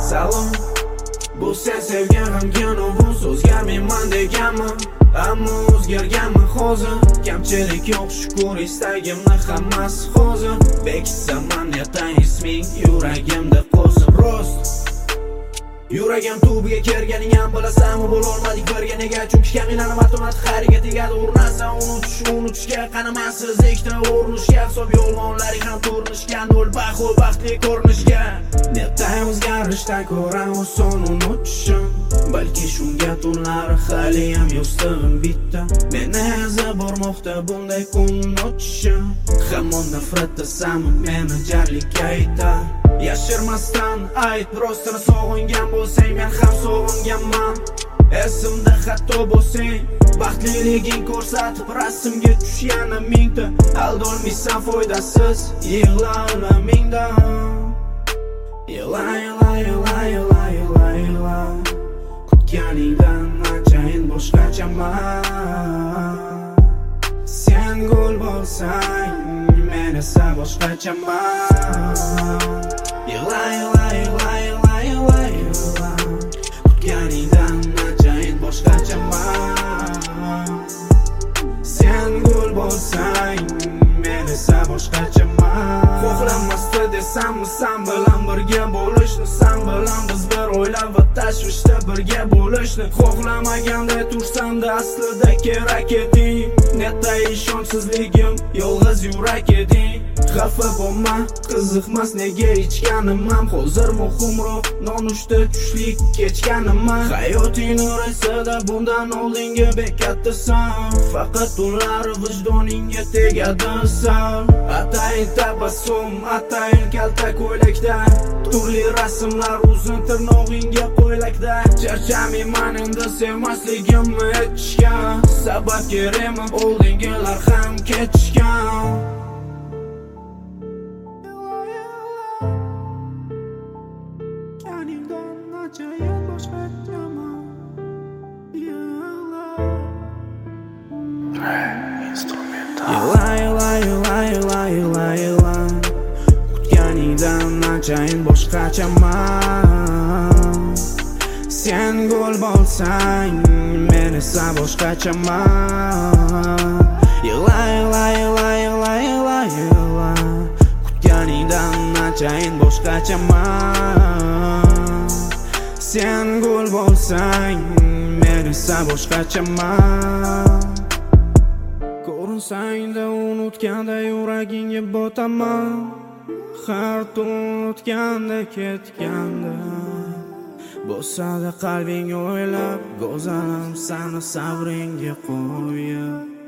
Salom, bu sen sevgan hamyonovun so'zgarmayman deganman, ammo o'zgarganman hozir. Kamchilik yo'q shukur, istagimni hammasi hozir. Bekitsaman ertan isming yuragimda qolsin rost. Yuragim tubiga kelganing ham bilasan, bo'lolmadik birga nega? Chunki kaminani matonat xariga tegadi. Urnasan unutishga qanamassiz ikkita urinishga. Hisob yolg'onlaring ham ko'rinishga, nol baho baxtli ko'rinishga. Netay o'zgarishdan ko'ra oson unutishim, balki shunga tunlari hali ham yostig'im bitta. Meni azab bormoqda bunday kun o'tishim. Hamon nafratlasam meni jarlikka aytar. Yashirmasdan ayt, rostini sog'ingan bo'lsang men ham sog'inganman. Esimda xato bo'lsang baxtliliging ko'rsatib rasmga tush yana mingta. Aldolmaysan foydasiz, yig'la alamingdan. Yig'la, yig'la, yig'la, yig'la, yig'la, yig'la. Kutganingdan anchayin boshqachaman. Sen gul bo'lsang men esa boshqachaman. Yig'la, yig'la, yig'la, yig'la, yig'la, yig'la. Kutganingdan anchayin boshqachaman. Sen gul bo'lsang men esa boshqachaman. Xohlamasdi desammi san bilan birga bo'lishni, san bilan biz bir o'ylab va tashvishda birga bo'lishni. Xohlamaganda tursamda aslida kerak eding. Netay ishonchsizligim yolg'iz yurak eding. Xafa bo'lma, qiziqmas nega ichganim ham. Hozir muhimroq nonushta tushlik kechganim ham. Hayoting orasida bundan oldingi bekattasan. Faqat tunlari vijdoningga tegadi sal. Atayin tabassum, atayin kalta ko'ylakda. Turli rasmlar uzun tirnog'ingga qo'ylakda. Charchamayman endi sevmasligimni aytishgan. Sabab kerakmi oldingilar ham ketishgan. Yig'la, yig'la, yig'la, yig'la, yig'la, yig'la. Kutganingdan anchayin boshqachaman. Sen gul bo'lsang men esa boshqachaman. Yig'la, yig'la, yig'la, yig'la, yig'la, yig'la. Kutganingdan anchayin boshqachaman. Sen gul bo'lsang men esa boshqachaman. Ko'rinsangda unutganda yuragingga botaman. Har tun unutganda ketganda bo'lsa-da qalbing o'ylab, go'zalim sani sabringga qo'yib.